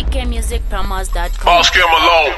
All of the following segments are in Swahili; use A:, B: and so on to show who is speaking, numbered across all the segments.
A: ckmusicpromos.com.
B: Boss Kim alone.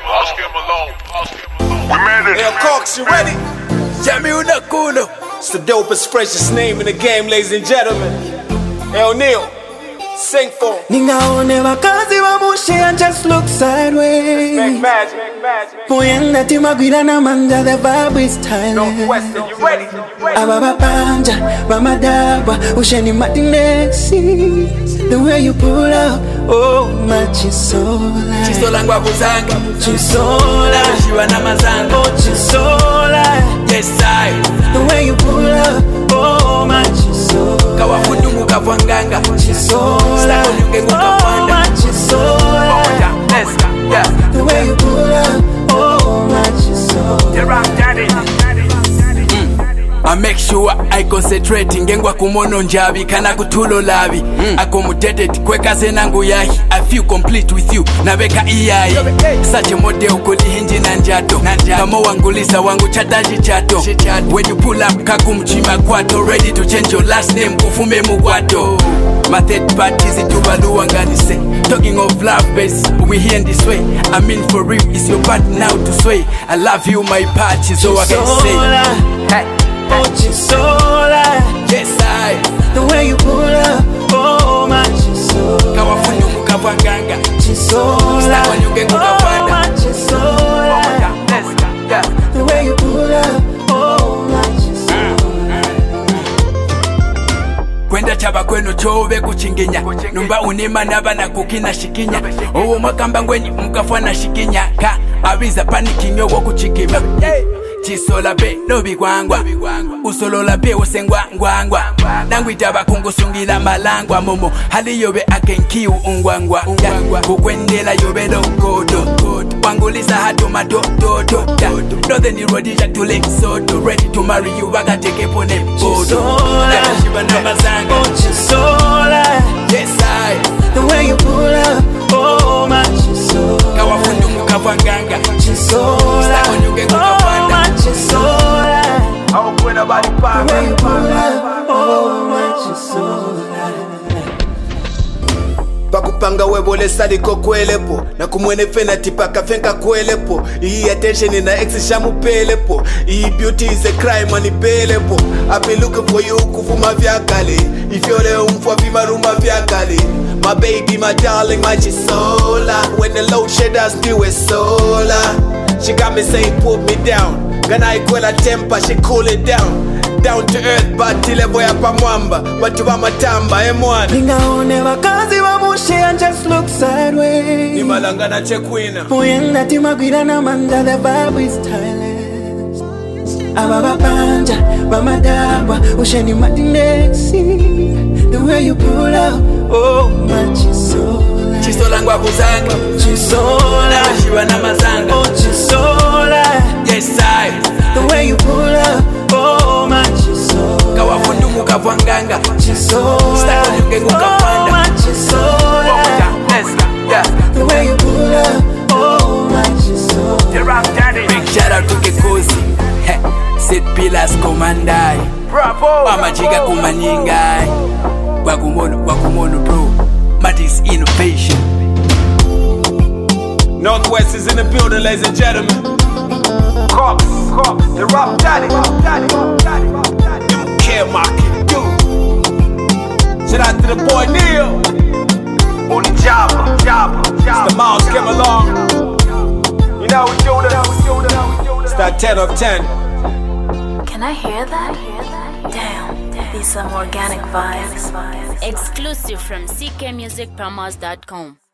B: We made it.
C: Hey, Cox, you ready? Jamie Unakuno. It's the dopest, freshest name in the game, ladies and gentlemen. Hey, O'Neal, sing for him.
D: Ningaone wakazi wa mushi and just look sideways.
C: Make magic.
D: Poyenda timagwira na manja, the vibe is timeless.
C: Northwestern, you ready?
D: Ababa panja, bamadaba, usheni matinesi. The way you pull up, oh my chisola.
E: Chisola ngwa kuzanga,
D: Chisola.
E: Shiwa na mazanga,
D: Oh chisola.
E: yes I.
D: The way you pull up, oh my chisola.
E: Kawafundu mukavwanganga,
D: Chisola.
E: Stako nyunge
D: Oh
E: mukavwanda.
D: my chisola.
E: Let's go, yeah.
D: The way you pull up, oh my chisola.
B: The Rock Daddy.
E: I make sure I concentrate ngengwa kumono njabi kana kutulo labi accommodated kweka zenangu yahi I feel complete with you nabeka iyai such a model kuli hinji na njato kama wangulisa wangu chataji chato when you pull up kakumchima kwato ready to change your last name kufume mugwato my third party zitubaluwa nganise talking of love base we here in this way I mean for real it's your part now to sway I love you my party so I can say hey.
D: Oh chisola,
E: yes I.
D: the way you pull up, oh my chisola.
E: Kawafundu mukavwanganga,
D: Chisola,
E: Stako nyunge mukavwanda.
D: oh my chisola.
E: Let's go, yeah.
D: The way you pull up, oh my chisola.
E: Kwenda chaba kwenu chobe kuchinginya numba unima naba na kukina shikinya owo makamba ngwenyi mukafwana shikinya ka abiza panikinyo wo kuchikima chisola pe no bigwangwa usolola pe usengwa ngwangwa nangwita bakungusungila malangwa momo hali yobe akenkiu ungwangwa kukwendela yobe lokodo wangulisa hatu madododo northern irodija tule sodo ready to marry you bakateke pone bodo shiba na mazanga
D: Oh chisola,
E: yes I.
D: the way you pull up, oh my chisola.
E: Kawafundu mukavwanganga,
D: Chisola,
E: Stako nyunge
D: oh
E: mukavwanda.
D: my chisola.
C: I'm going about the
D: The way you
C: power.
D: pull up, oh my chisola.
C: Pakupanga webole saliko kwelepo na kumwene fena tipaka fenka kwelepo iyi attention na ex shamupelepo iyi beauty is a crime anipelepo I've been looking for you kufuma vyakale ifyole umfwa vimaruma vyakale my baby my darling my chisola when the load shedders do it solar she got me saying put me down gana ikwela temper she cool it down to earth but level ya pamwamba watu wa matamba emwana
D: Ningaone wakazi wa mushi and just look sideways.
C: Imalangana chekwina
D: Poyenda timagwira na manja, the vibe is timeless. Ababa panja, bamadaba, usheni matinesi. The way you pull up, oh my chisola.
E: Chisola ngwa kuzanga,
D: Chisola,
E: Shiwa na mazanga,
D: oh chisola.
E: yes I.
D: The way you pull up, oh my chisola.
E: Kawafundu mukavwanganga,
D: Chisola,
E: Stako nyunge
D: oh
E: mukavwanda.
D: my chisola.
E: Let's go, yeah.
D: The way you pull up, oh my chisola.
B: The Rock Daddy.
E: Big shout out to Kekosi, Sid Pillars Komandai,
B: Bravo.
E: Mama Jiga Kumanyingai, Wakumono bro, Matis Innovation.
C: Northwest is in the building, ladies and gentlemen. Cops, the Rock Daddy. You care market, you. Shout out to the boy Neil. On the job. It's the Miles came along. You know we do this. It's that 10 of 10.
A: Can I hear that? Damn, these some organic vibes. Exclusive from ckmusicpromos.com.